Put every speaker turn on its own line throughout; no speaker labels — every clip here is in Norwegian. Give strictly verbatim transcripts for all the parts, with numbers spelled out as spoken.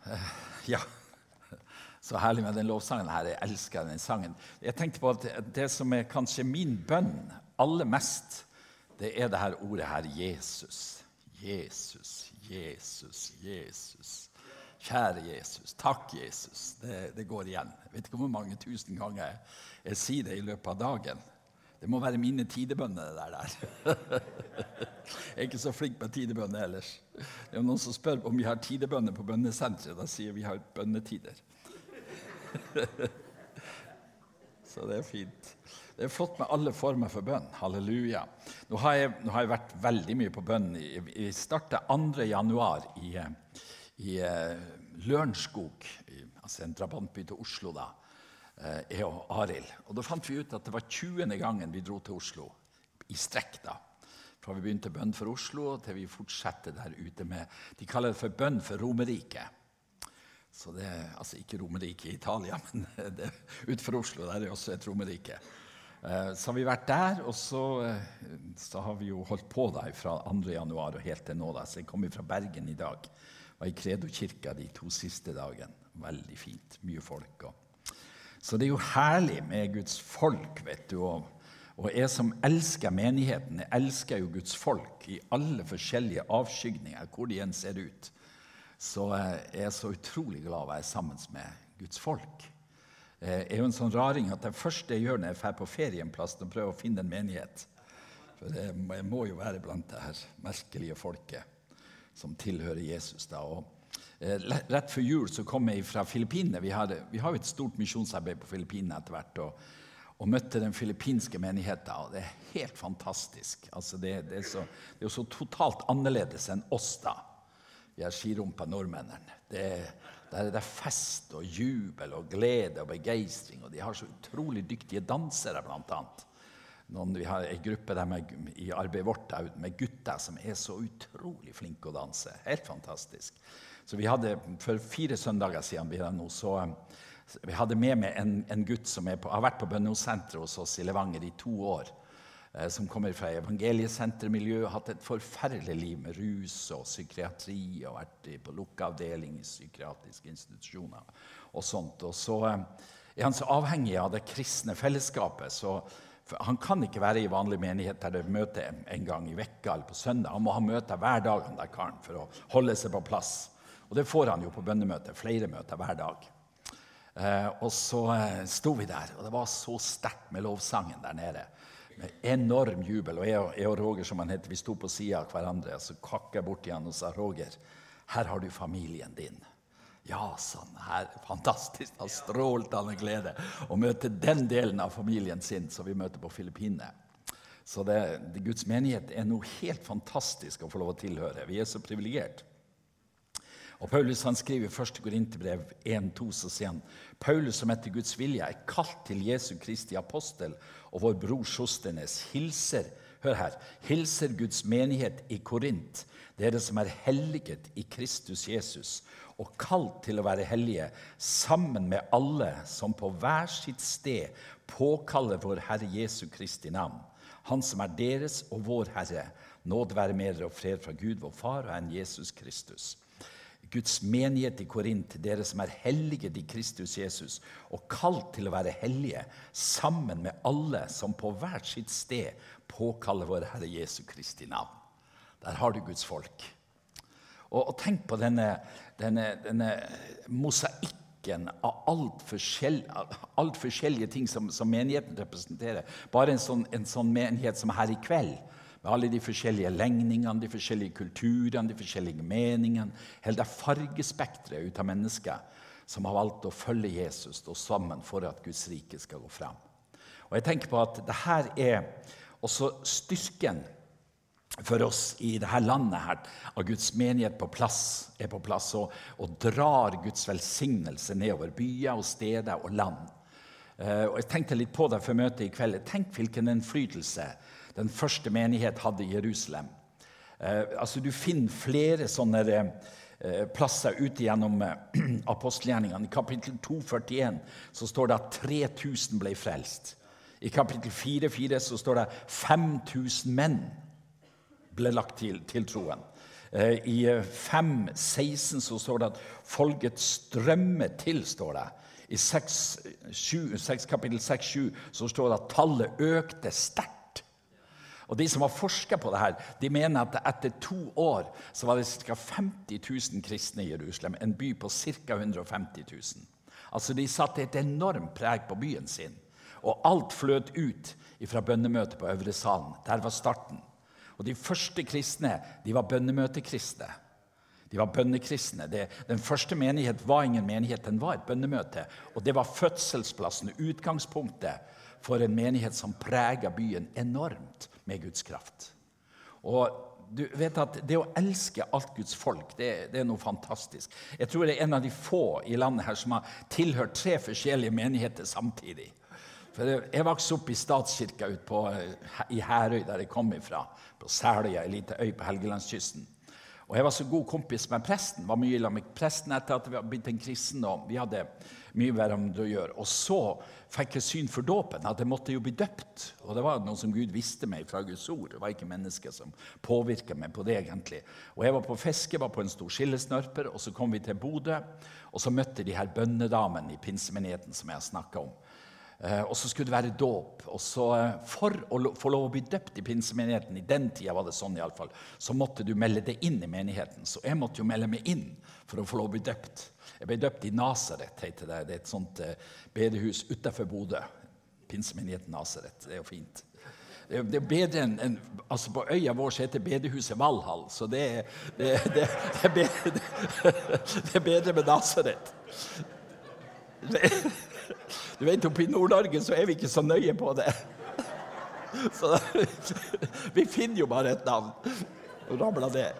Ja, så herlig med den lovsangen her. Jeg elsker den sangen. Jeg tenkte på at det som er kanskje min bønn aller mest, det er det her ordet her, Jesus. Jesus, Jesus, Jesus. Kjære Jesus, takk Jesus. Det, det går igjen. Jeg vet ikke hvor mange tusen ganger jeg, jeg sier det i løpet av dagen. Det må være mine tidebønner det der der. Jeg er ikke så flink med tidebønner ellers. Det er noen som spør om vi har tidebønner på bønnesentret. Da sier vi har bønnetider. Så det er fint. Det er flott med alle former for bønn. Halleluja. Nå har jeg, nå har jeg vært veldig mye på bønn. Vi startet andre januar i, i Lørenskog, altså en drabantby til Oslo da. Jeg og Arild. Og da fant vi ut at det var tjuende gangen vi dro til Oslo, i strekk da. Fra vi begynte bønn for Oslo, til vi fortsetter der ute med, de kaller det for bønn for Romerike. Så det er altså ikke Romerike i Italia, men det, ut for Oslo, der er også et Romerike. Så har vi vært der, og så, så har vi jo holdt på da fra andre januar og helt til nå da. Så jeg kom fra Bergen i dag, var i Credo-kirka de to siste dagen. Veldig fint, mye folk og så det er jo herlig med Guds folk, vet du, og, og jeg som elsker menigheten, jeg elsker jo Guds folk i alle forskjellige avskygninger, hvor de enn ser ut. Så jeg er så utrolig glad å være sammen med Guds folk. Jeg er jo en sånn raring at det første jeg gjør når jeg er på ferienplass, og prøver å finne en menighet. For jeg må jo være blant det her merkelige folket som tilhører Jesus da, og rett før jul så kom jeg fra Filippinene. Vi har, vi har jo et stort misjonsarbeid på Filippinene etter hvert, og, og møtte den filippinske menigheten, og det er helt fantastisk. Altså det, det, er så, det er jo så totalt annerledes enn oss da. Vi er skirumpa nordmennene. Det, der er det fest og jubel og glede og begeistring, og de har så utrolig dyktige dansere blant annet. Noen, vi har en gruppe der med, i arbeidet vårt der, med gutter som er så utrolig flinke å danse. Helt fantastisk. Så vi hadde, for fire søndager siden, vi hadde, nå, så, vi hadde med meg en, en gutt som er på, har vært på bønnesenteret hos oss i Levanger i to år, eh, som kommer fra evangeliesentermiljøet, hatt et forferdelig liv med rus og psykiatri, og vært på lukkeavdeling i psykiatriske institusjoner og sånt. Og så eh, er han så avhengig av det kristne fellesskapet, så han kan ikke være i vanlig menighet der det møter en gang i vekka eller på søndag. Han må ha møter hver dag han der karen for å holde seg på plass. Og det får han jo på bønnemøter, flere møter hver dag. Eh, og så eh, stod vi der, og det var så sterkt med lovsangen der nede. Med enorm jubel, og jeg og, jeg og Roger, som han heter, vi stod på siden av hverandre, og så kakket jeg bort igjen og sa, Roger, her har du familien din. Ja, sånn, her, fantastisk, han strålte han med glede å møte den delen av familien sin som vi møter på Filippinene. Så det, det, Guds menighet er noe helt fantastisk å få lov å tilhøre. Vi er så privilegert. Og Paulus han skriver i første Korinterbrev en to, så sier han, Paulus som etter Guds vilje er kalt til Jesu Kristi apostel, og vår bror Sostenes hilser, hør her, hilser Guds menighet i Korint, dere som er helliget i Kristus Jesus, og kalt til å være hellige, sammen med alle som på hver sitt sted påkaller vår Herre Jesu Kristi navn. Han som er deres og vår Herre, nåd være med dere og fred fra Gud, vår far og Herren Jesus Kristus. Guds menighet i Korint, dere som er hellige i Kristus Jesus, og kalt til å være hellige, sammen med alle som på hver sitt sted påkaller vår Herre Jesu Kristi navn. Der har du Guds folk. Og, og tenk på denne, denne, denne mosaikken av alt, forskjell, alt forskjellige ting som, som menigheten representerer. Bare en sånn, en sånn menighet som her i kveld, med alle de forskjellige lengningene, de forskjellige kulturene, de forskjellige meningene, hele det fargespektret ut av mennesker som har valgt å følge Jesus og sammen for at Guds rike skal gå frem. Og jeg tenker på at det her er også styrken for oss i det her landet her, av Guds menighet på plass, er på plass og, og drar Guds velsignelse nedover byer og steder og land. Uh, og jeg tenkte litt på det for møtet i kveld. Tenk hvilken innflytelse den første menighet hadde i Jerusalem. Eh, altså du finner flere sånne eh, plasser ute gjennom eh, apostelgjerningene. I kapittel to førtien så står det at tre tusen ble frelst. I kapittel fire fire så står det fem tusen menn ble lagt til, til troen. I fem seksten så står det at folket strømmer til, står det. I seks, sju, seks, kapittel seks sju så står det at tallet økte sterkt. Og de som har forsket på det her, de mener at etter to år så var det ca. femti tusen kristne i Jerusalem, en by på ca. hundre og femti tusen. Altså de satte et enormt preg på byen sin, og alt fløt ut fra bønnemøtet på Øvre Salen. Der var starten. Og de første kristne, de var bønnemøtekristne. De var bønnekristne. Det, den første menighet var ingen menighet, den var et bønnemøte. Og det var fødselsplassen, utgangspunktet for en menighet som preget byen enormt med Guds kraft. Og du vet at det å elske alt Guds folk, det, det er noe fantastisk. Jeg tror det er en av de få i landet her som har tilhørt tre forskjellige menigheter samtidig. For jeg vokste opp i statskirka ut på, i Herøy, der jeg kom ifra, på Sæløya, en liten øy på Helgelandskysten. Og jeg var så god kompis med presten, var mye sammen med presten etter at vi hadde blitt en kristen, og vi hadde mye hverandre å gjøre. Og så fikk jeg syn for dåpen, at jeg måtte jo bli døpt. Og det var noe som Gud visste meg fra Guds ord. Det var ikke mennesker som påvirket meg på det egentlig. Og jeg var på fiske, var på en stor skillesnørper, og så kom vi til Bodø, og så møtte de her bønnedamen i pinsemenigheten som jeg har snakket om. Uh, og så skulle det være dåp, og så uh, for å lo- få lov å bli døpt i pinsemenigheten, i den tiden var det sånn i alle fall, så måtte du melde deg inn i menigheten. Så jeg måtte jo melde meg inn for å få lov å bli døpt. Jeg ble døpt i Nasaret, heter det. Det er et sånt uh, bedehus utenfor Bodø. Pinsemenigheten Nasaret, det er jo fint. Det er, det er bedre enn, en, altså på øya vår så heter bedehuset Valhall, så det er, det, det, det er, bedre, det er bedre med Nasaret. Det Du vet, oppe i Nord-Norge så er vi ikke så nøye på det. Så vi finner jo bare et navn og ramler det.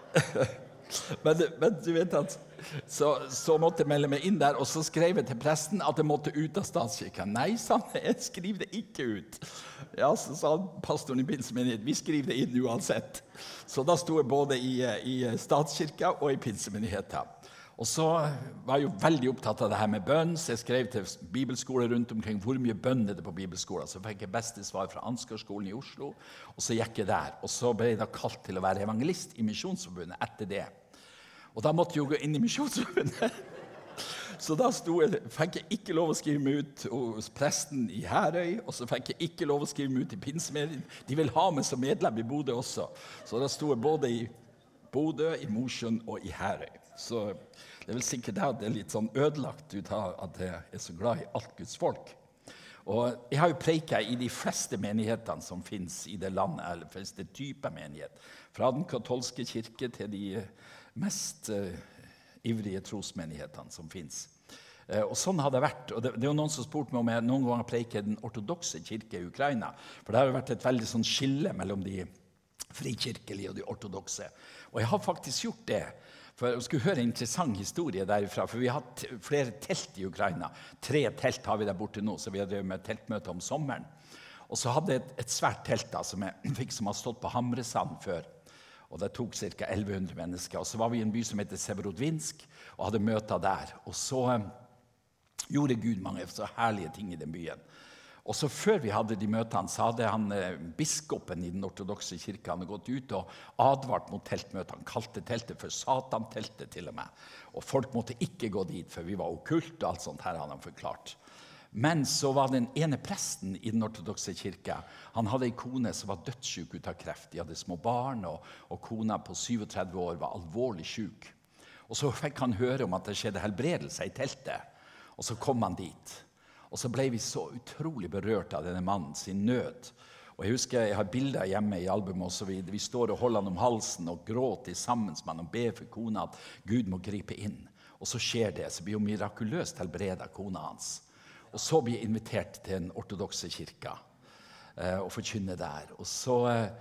Men, men du vet at så, så måtte jeg melde meg inn der, og så skrev jeg til presten at jeg måtte ut av statskirken. Nei, sa han, jeg skriver det ikke ut. Ja, så sa pastoren i pinsemenigheten, vi skriver det inn uansett. Så da stod jeg både i, i statskirka og i pinsemenigheten. Og så var jeg jo veldig opptatt av det her med bønn, så jeg skrev til bibelskoler rundt omkring hvor mye bønn er det på bibelskoler. Så fikk jeg beste svar fra Ansgarskolen i Oslo, og så gikk jeg der. Og så ble jeg da kalt til å være evangelist i Misjonsforbundet etter det. Og da måtte jeg jo gå inn i Misjonsforbundet. Så da stod jeg, fikk jeg ikke lov å skrive meg ut hos presten i Herøy, og så fikk jeg ikke lov å skrive meg ut i pinsemenigheten. De vil ha meg som medlem i Bodø også. Så da stod jeg både i Bodø, i Mosjøen og i Herøy. Så det er vel sikkert det at det er litt sånn ødelagt ut av at jeg er så glad i alt Guds folk. Og jeg har jo preiket i de fleste menighetene som finnes i det landet, eller fleste typer menighet. Fra den katolske kirke til de mest uh, ivrige trosmenighetene som finnes. Uh, og sånn har det vært. Og det, det er jo noen som spurte meg om jeg noen ganger preiket den ortodokse kirke i Ukraina. For det har jo vært et veldig sånn skille mellom de frikirkelige og de ortodokse. Og jeg har faktisk gjort det. For jeg skulle høre en interessant historie derifra, for vi har hatt flere telt i Ukraina. Tre telt har vi der borte nå, så vi har drevet med teltmøte om sommeren. Og så hadde jeg et, et svært telt da, som jeg fikk som har stått på Hamresand før. Og det tok ca. elleve hundre mennesker. Og så var vi i en by som heter Severodvinsk, og hadde møter der. Og så um, gjorde Gud mange så herlige ting i den byen. Og så før vi hadde de møtene, så hadde han eh, biskopen i den ortodokse kirke, han hadde gått ut og advart mot teltmøtene. Han kalte teltet for Satan-teltet til og med. Og folk måtte ikke gå dit, for vi var okkult og alt sånt her, hadde han forklart. Men så var den ene presten i den ortodokse kirke, han hadde en kone som var dødssyk ut av kreft. De hadde små barn, og, og kona på syvogtredve år var alvorlig syk. Og så fikk han høre om at det skjedde helbredelse i teltet, og så kom han dit. Og så ble vi så utrolig berørt av denne mannen sin nød. Og jeg husker jeg har bilder hjemme i albumet og så videre. Vi står og holder han om halsen og gråter sammen med han og ber for kona at Gud må gripe inn. Og så skjer det, så blir hun mirakuløst helbredet kona hans. Og så blir jeg invitert til den ortodokse kirka eh, og forkynne der. Og så,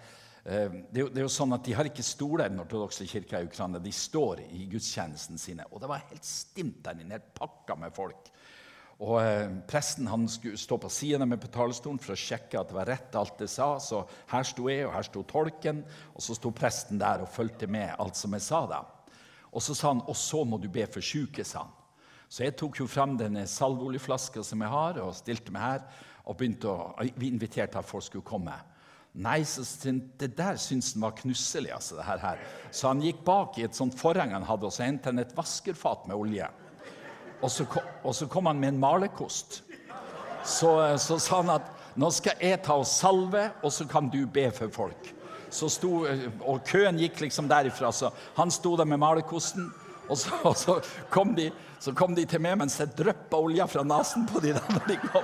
eh, det, er jo, det er jo sånn at de har ikke stoler i den ortodokse kirka i Ukraina. De står i gudstjenesten sine. Og det var helt stimt der inne, helt pakka med folk. Og eh, presten han skulle stå på siden av meg på talerstolen for å sjekke at det var rett alt det sa. Så her stod jeg, og her stod tolken, og så stod presten der og fulgte med alt som jeg sa da. Og så sa han, og så må du be for syke, sa han. Så jeg tok jo frem denne salveoljeflaska som jeg har, og stilte meg her, og begynte å, vi inviterte at folk skulle komme. Nei, så, det der syntes han var knusselig, altså, det her, her. Så han gikk bak i et sånt forheng han hadde, og så hentet han et vaskerfat med olje. Og så, kom, og så kom han med en malerkost. Så, så sa han at, nå skal jeg ta og salve, og så kan du be for folk. Så sto, og køen gikk liksom derifra, så han sto der med malerkosten, og så, og så, kom de, så kom de til meg, mens jeg drøpte olja fra nasen på de der når de kom.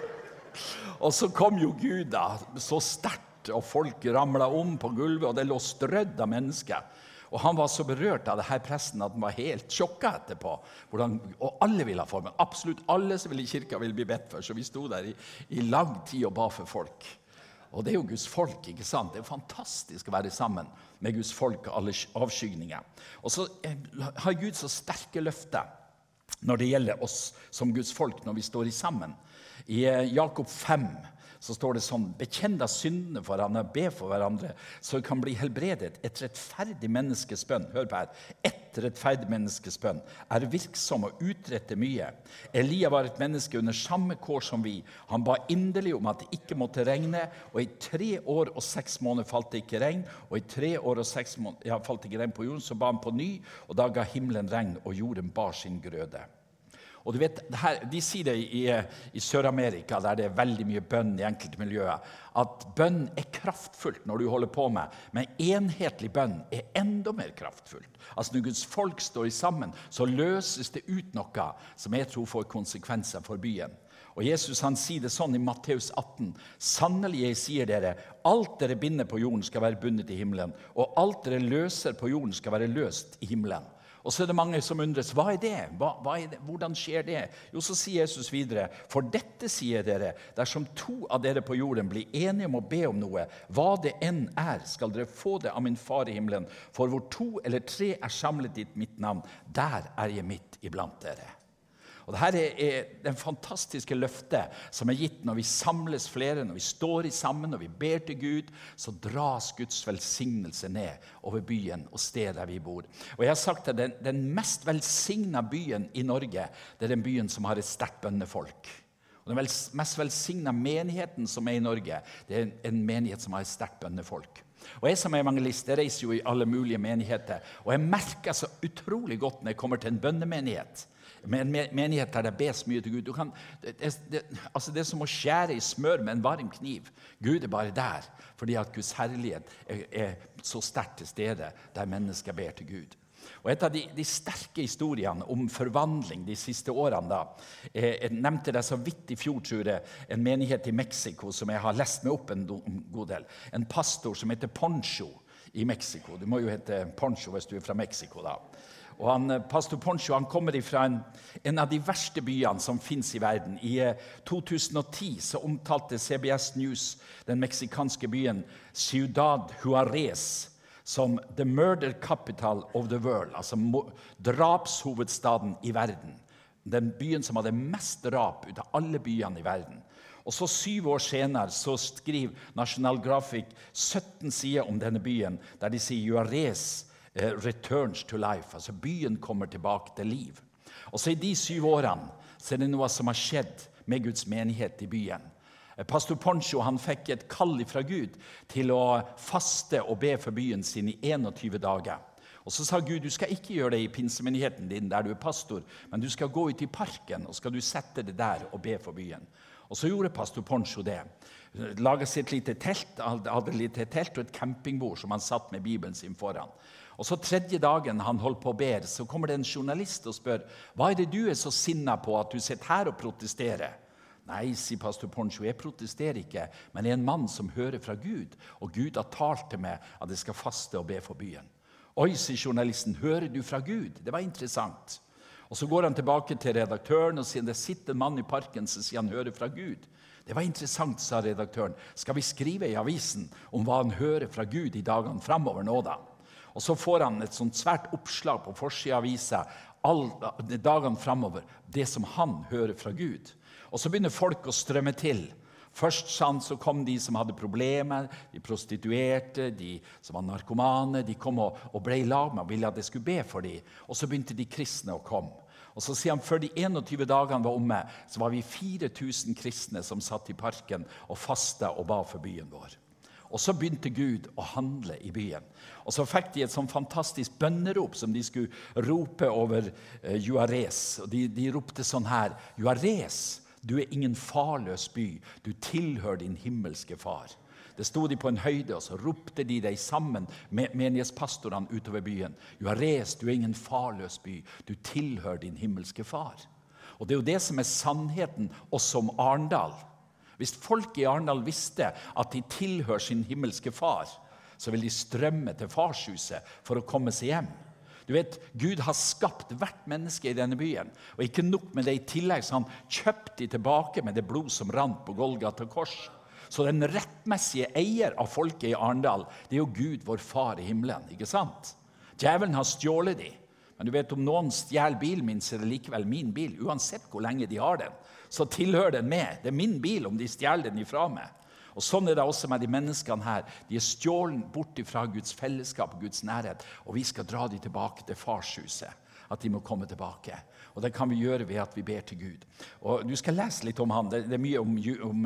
Og så kom jo Gud da, så sterkt, og folk ramlet om på gulvet, og det lå strødd av mennesker. Og han var så berørt av det her presten at han var helt sjokket etterpå. Hvordan, og alle ville ha formen. Absolutt alle som ville i kirka ville bli bedt for, så vi sto der i, i lang tid og ba for folk. Og det er jo Guds folk, ikke sant? Det er fantastisk å være sammen med Guds folk og alle avskygninger. Og så har Gud så sterke løfter når det gjelder oss som Guds folk, når vi står i sammen. I Jakob fem så står det sånn, bekjenn da syndene for hverandre, be for hverandre, så det kan bli helbredet. Et rettferdig menneskes bønn, hør på her, et rettferdig menneskes bønn er virksom og utretter mye. Elia var et menneske under samme kår som vi. Han ba inderlig om at det ikke måtte regne, og i tre år og seks måneder falt det ikke regn, og i tre år og seks måneder ja, falt det ikke regn på jorden, så ba han på ny, og da ga himmelen regn, og jorden bar sin grøde. Og du vet, her, de sier det i, i Sør-Amerika, der det er veldig mye bønn i enkelte miljøer, at bønn er kraftfullt når du holder på med, men enhetlig bønn er enda mer kraftfullt. Altså når Guds folk står sammen, så løses det ut noe som jeg tror får konsekvenser for byen. Og Jesus han sier det sånn i Matteus atten, sannelig jeg sier dere, alt dere binder på jorden skal være bundet i himmelen, og alt dere løser på jorden skal være løst i himmelen. Og så er det mange som undres, hva er det? Hva, hva er det? Hvordan skjer det? Jo, så sier Jesus videre, for dette sier dere, dersom to av dere på jorden blir enige om å be om noe, hva det enn er, skal dere få det av min far i himmelen, for hvor to eller tre er samlet i mitt navn, der er jeg midt iblant dere. Og dette er den fantastiske løftet som er gitt når vi samles flere, når vi står i sammen, når vi ber til Gud, så dras Guds velsignelse ned over byen og stedet der vi bor. Og jeg har sagt at den, den mest velsignede byen i Norge, det er den byen som har et sterkt bønnefolk. Og den mest velsignede menigheten som er i Norge, det er en menighet som har et sterkt bønnefolk. Og jeg som evangelist, jeg reiser jo i alle mulige menigheter, og jeg merker så utrolig godt når jeg kommer til en bønnemenighet, med en menighet der det bes mye til Gud. Du kan, det, det, altså det er som å skjære i smør med en varm kniv. Gud er bare der, fordi at Guds herlighet er, er så sterkt til stede der mennesker ber til Gud. Og et av de, de sterke historiene om forvandling de siste årene da, jeg nevnte det så vidt i fjor, tror jeg, en menighet i Mexico som jeg har lest meg opp en god del. En pastor som heter Poncho i Mexico. Du må jo hete Poncho hvis du er fra Mexico da. Og han, pastor Poncho, han kommer fra en, en av de verste byene som finnes i verden. I to tusen og ti så omtalte C B S News den meksikanske byen Ciudad Juarez som the murder capital of the world, altså drapshovedstaden i verden. Den byen som hadde mest drap ut av alle byene i verden. Og så syv år senere så skriver National Geographic sytten sider om denne byen, der de sier Juarez returns to life, altså byen kommer tilbake til liv. Og så i de syv årene så er det noe som har skjedd med Guds menighet i byen. Pastor Poncho han fikk et kall fra Gud til å faste og be for byen sin i enogtyve dager. Og så sa Gud, du skal ikke gjøre det i pinsemenigheten din der du er pastor, men du skal gå ut i parken og skal du sette det der og be for byen. Og så gjorde pastor Poncho det. Laget sitt lite telt, hadde et lite telt og et campingbord som han satt med Bibelen sin foran. Og så tredje dagen han holdt på å be, så kommer det en journalist og spør, hva er det du er så sinnet på at du sitter her og protesterer? Nei, sier pastor Poncho, jeg protesterer ikke, men jeg er en mann som hører fra Gud, og Gud har talt til meg at jeg skal faste og be for byen. Oi, sier journalisten, hører du fra Gud? Det var interessant. Og så går han tilbake til redaktøren og sier, det sitter en mann i parken, så sier han, hører fra Gud. Det var interessant, sa redaktøren. Skal vi skrive i avisen om hva han hører fra Gud i dagene fremover nå da? Og så får han et sånt svært oppslag på forsiden av avisen, alle dagene fremover, det som han hører fra Gud. Og så begynner folk å strømme til. Først sånn, så kom de som hadde problemer, de prostituerte, de som var narkomane, de kom og, og ble i lag med og ville at jeg skulle be for dem. Og så begynte de kristne å komme. Og så sier han, før de enogtyve dagene var omme, så var vi fire tusen kristne som satt i parken og fastet og ba for byen vår. Og så begynte Gud å handle i byen. Og så fikk de et sånn fantastisk bønnerop som de skulle rope over eh, Juarez. Og de, de ropte sånn her: Juarez, du er ingen farløs by, du tilhører din himmelske far. Det stod de på en høyde, og så ropte de deg sammen med menighetspastorene utover byen. Juarez, du er ingen farløs by, du tilhører din himmelske far. Og det er jo det som er sannheten også om Arendal. Hvis folk i Arendal visste at de tilhører sin himmelske far, så vil de strømme til farshuset for å komme seg hjem. Du vet, Gud har skapt hvert menneske i denne byen, og ikke nok med det, i tillegg så han kjøpt de tilbake med det blod som rant på Golgata kors. Så den rettmessige eier av folket i Arendal, det er jo Gud, vår far i himmelen, ikke sant? Djevelen har stjålet de, men du vet, om noen stjel bilen min, så er det likevel min bil, uansett hvor lenge de har den. Så tilhører den med. Det er min bil om de stjeler den ifra meg. Og sånn er det også med de menneskene her. De er stjålen bort fra Guds fellesskap og Guds nærhet, og vi skal dra de tilbake til farshuset. At de må komme tilbake. Og det kan vi gjøre ved at vi ber til Gud. Og du skal lese litt om han. Det er mye om, om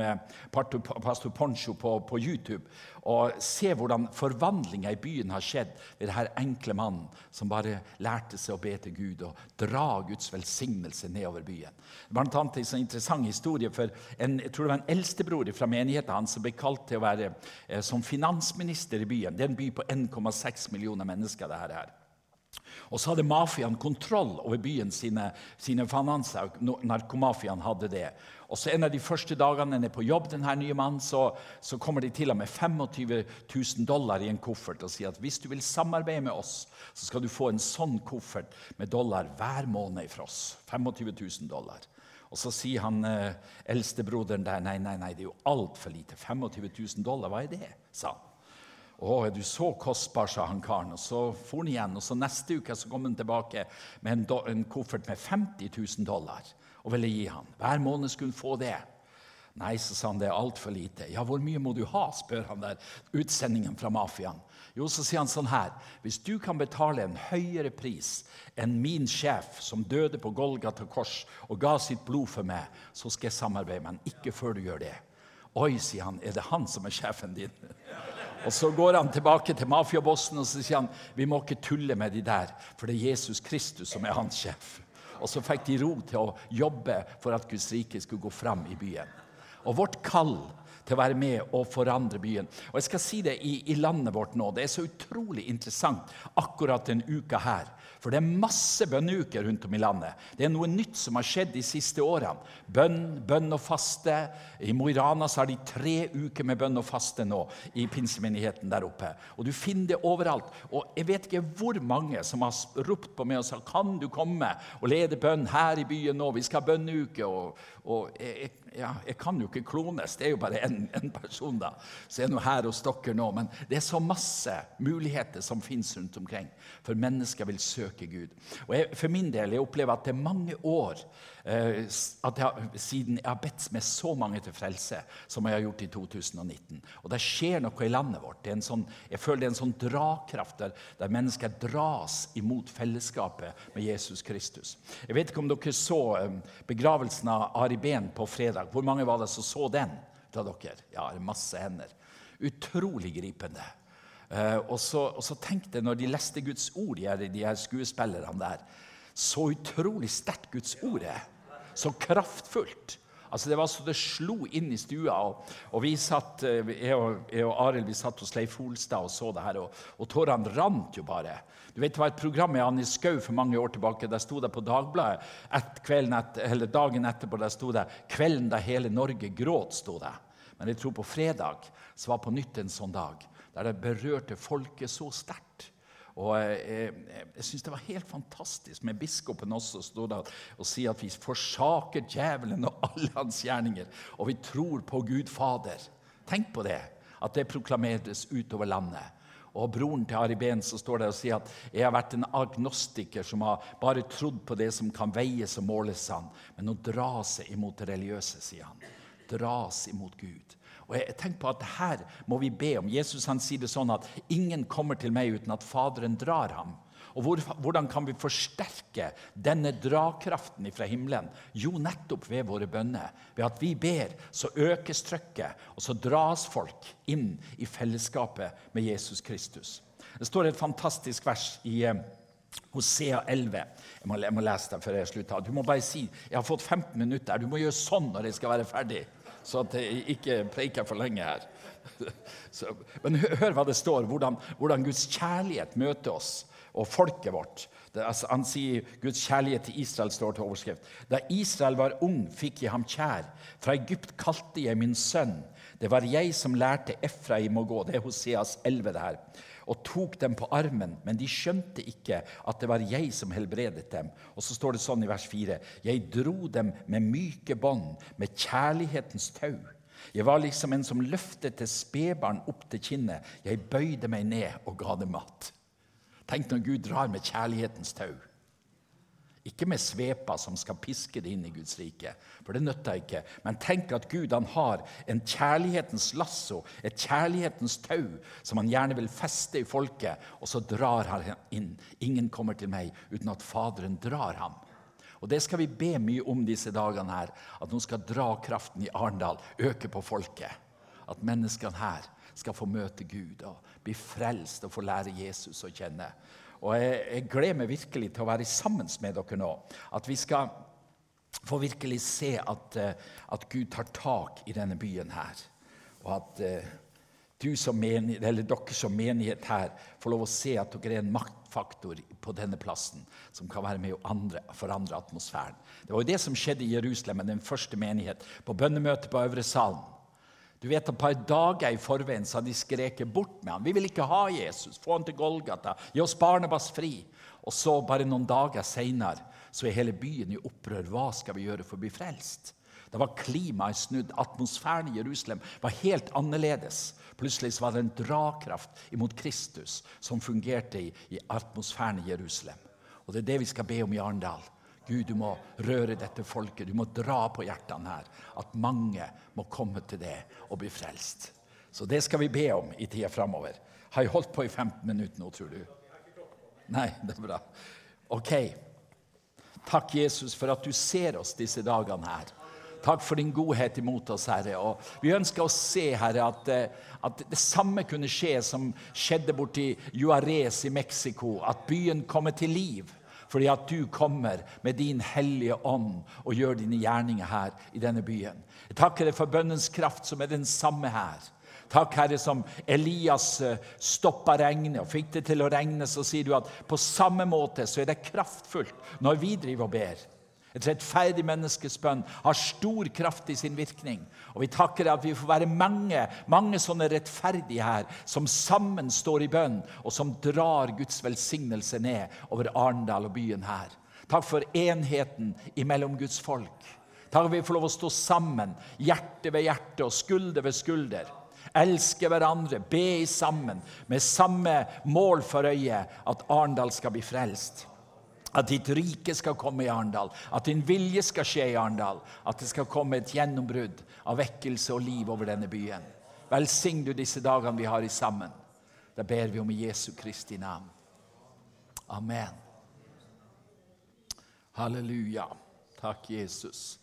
pastor Poncho på, på YouTube. Og se hvordan forvandlingen i byen har skjedd ved denne enkle mannen som bare lærte seg å be til Gud og dra Guds velsignelse nedover byen. Blant annet en sånn interessant historie, for en, jeg tror det var en eldstebror fra menigheten hans som ble kalt til å være eh, som finansminister i byen. Det er en by på en komma seks millioner mennesker det her er. Og så hadde mafiaen kontroll over byen sine, sine finanser. Narkomafiaen hadde det. Og så en av de første dagene han er på jobb, denne nye mannen, så, så kommer de til med tjuefem tusen dollar i en koffert og sier at hvis du vil samarbeide med oss, så skal du få en sånn koffert med dollar hver måned fra oss. tjuefem tusen dollar. Og så sier han eh, eldstebroderen der, nei, nei, nei, det er jo alt for lite. tjuefem tusen dollar, hva er det? Sa han. Å, er du så kostbar, sa han karen. Og så for han igjen, og så neste uke så kom han tilbake med en, do, en koffert med femti tusen dollar, og ville gi han. Hver måned skulle han få det. Nei, så sa han, det er alt for lite. Ja, hvor mye må du ha, spør han der, utsendingen fra mafiaen. Jo, så sier han sånn her: hvis du kan betale en høyere pris enn min sjef som døde på Golgata kors og ga sitt blod for meg, så skal jeg samarbeide med han, ikke før du gjør det. Oi, sier han, er det han som er sjefen din? Og så går han tilbake til mafiabossen og så sier han, vi må ikke tulle med de der, for det er Jesus Kristus som er hans sjef. Og så fikk de ro til å jobbe for at Guds rike skulle gå fram i byen. Og vårt kall til å være med og forandre byen. Og jeg skal si det i, i landet vårt nå, det er så utrolig interessant akkurat den uka her. For det er masse bønneuker rundt om i landet. Det er noe nytt som har skjedd de siste årene. Bønn, bønn og faste. I Mo i Rana så har de tre uker med bønn og faste nå i pinsemenigheten der oppe. Og du finner det overalt. Og jeg vet ikke hvor mange som har ropt på meg og sagt, kan du komme og lede bønn her i byen nå? Vi skal ha bønneuke. Og, og jeg, ja, jeg kan jo ikke klones. Det er jo bare en, en person da. Så jeg er nå her hos dere nå. Men det er så masse muligheter som finnes rundt omkring. For mennesker vil søke Gud. Og jeg, for min del, jeg opplever at det er mange år eh, at jeg, siden jeg har bedt med så mange til frelse som jeg har gjort i to tusen og nitten. Og det skjer noe i landet vårt. Det er en sånn, jeg føler det er en sånn drakraft der, der mennesker dras imot fellesskapet med Jesus Kristus. Jeg vet ikke om dere så eh, begravelsen av Ari Ben på fredag. Hvor mange var det som så den av dere? Ja, det er masse hender. Utrolig gripende. Uh, og, så, og så tenkte jeg, når de leste Guds ord, de her, de her skuespillerne der, så utrolig sterkt Guds ord er, så kraftfullt. Altså det var så det slo inn i stua, og, og vi satt, jeg og, jeg og Arild, vi satt hos Leif Holstad og så det her, og, og tårene rant jo bare. Du vet, det var et program med Annie Skau for mange år tilbake, der stod det på Dagbladet, et kvelden et, eller dagen etterpå, der stod det, kvelden da hele Norge gråt, stod det. Men jeg tror på fredag, så var på nytt en sånn dag, der det berørte folket så sterkt. Og jeg, jeg, jeg synes det var helt fantastisk med biskopen også, stod der og sier at vi forsaker djevelen og alle hans gjerninger, og vi tror på Gud Fader. Tenk på det, at det proklameres utover landet. Og broren til Ari Ben så står der og sier at jeg har vært en agnostiker som har bare trodd på det som kan veies og måles han, men å dra seg imot det religiøse, sier han. Dras imot Gud. Og jeg tenker på at her må vi be om. Jesus han sier det sånn at ingen kommer til meg uten at Faderen drar ham. Og hvor, hvordan kan vi forsterke denne dragkraften fra himmelen? Jo, nettopp ved våre bønner. Ved at vi ber, så økes trykket, og så dras folk inn i fellesskapet med Jesus Kristus. Det står et fantastisk vers i eh, Hosea elleve. Jeg må, jeg må lese det før jeg slutter. Du må bare si, jeg har fått femten minutter. Du må gjøre sånn når jeg skal være ferdig, så at jeg ikke preiker for lenge her. Så, men hør, hør hva det står, hvordan, hvordan Guds kjærlighet møter oss og folket vårt. Det, altså, han sier Guds kjærlighet til Israel står til overskrift. Da Israel var ung, fikk jeg ham kjær. Fra Egypt kalte jeg min sønn. Det var jeg som lærte Efraim å gå. Det er Hoseas elleve det her. Og tok dem på armen, men de skjønte ikke at det var jeg som helbredet dem. Og så står det sånn i vers fire. Jeg dro dem med myke bånd, med kjærlighetens tau. Jeg var liksom en som løftet til spedbarn opp til kinnet. Jeg bøyde meg ned og ga dem mat. Tenk når Gud drar med kjærlighetens tau. Ikke med svepa som skal piske det inn i Guds rike, for det nytter ikke. Men tenk at Gud han har en kjærlighetens lasso, et kjærlighetens tau, som han gjerne vil feste i folket, og så drar han inn. Ingen kommer til meg uten at Faderen drar ham. Og det skal vi be mye om disse dagene her, at nå skal dragkraften i Arendal øke på folket. At menneskene her skal få møte Gud og bli frelst og få lære Jesus å kjenne. Og jeg, jeg gleder meg virkelig til å være sammen med dere nå. At vi skal få virkelig se at, at Gud tar tak i denne byen her. Og at uh, du som menighet, eller dere som menighet her får lov å se at dere er en maktfaktor på denne plassen som kan være med å andre, forandre atmosfæren. Det var jo det som skjedde i Jerusalem, den første menighet, på bønnemøtet på Øvre Salen. Du vet at på et dager i forveien så hadde de skreket bort med han. Vi vil ikke ha Jesus, få han til Golgata, gi oss Barnabas fri. Og så bare noen dager senere så er hele byen i opprør. Hva skal vi gjøre for å bli frelst? Det var klimaet snudd, atmosfæren i Jerusalem var helt annerledes. Plutselig så var det en dragkraft imot Kristus som fungerte i, i atmosfæren i Jerusalem. Og det er det vi skal be om i Arendal. Gud, du må røre dette folket, du må dra på hjertene her, at mange må komme til det og bli frelst. Så det skal vi be om i tiden fremover. Har jeg holdt på i femten minutter nå, tror du? Nei, det er bra. Ok. Takk, Jesus, for at du ser oss disse dagene her. Takk for din godhet imot oss, Herre. Og vi ønsker å se, Herre, at, at det samme kunne skje som skjedde borti Juarez i Mexico, at byen kommer til liv. Fordi at du kommer med din hellige ånd og gjør dine gjerninger her i denne byen. Jeg takker deg for bønnens kraft som er den samme her. Takk, Herre, som Elias stoppet regnet og fikk det til å regne, så sier du at på samme måte så er det kraftfullt når vi driver og ber. Et rettferdig menneskes bønn har stor kraft i sin virkning. Og vi takker deg at vi får være mange, mange sånne rettferdige her, som sammen står i bønn, og som drar Guds velsignelse ned over Arendal og byen her. Takk for enheten imellom Guds folk. Takk at vi får lov å stå sammen, hjerte ved hjerte og skulder ved skulder. Elske hverandre, be sammen, med samme mål for øye, at Arendal skal bli frelst. At ditt rike skal komme i Arendal, at din vilje skal skje i Arendal, at det skal komme et gjennombrudd av vekkelse og liv over denne byen. Velsign du disse dagene vi har i sammen. Da ber vi om i Jesu Kristi navn. Amen. Halleluja. Takk, Jesus.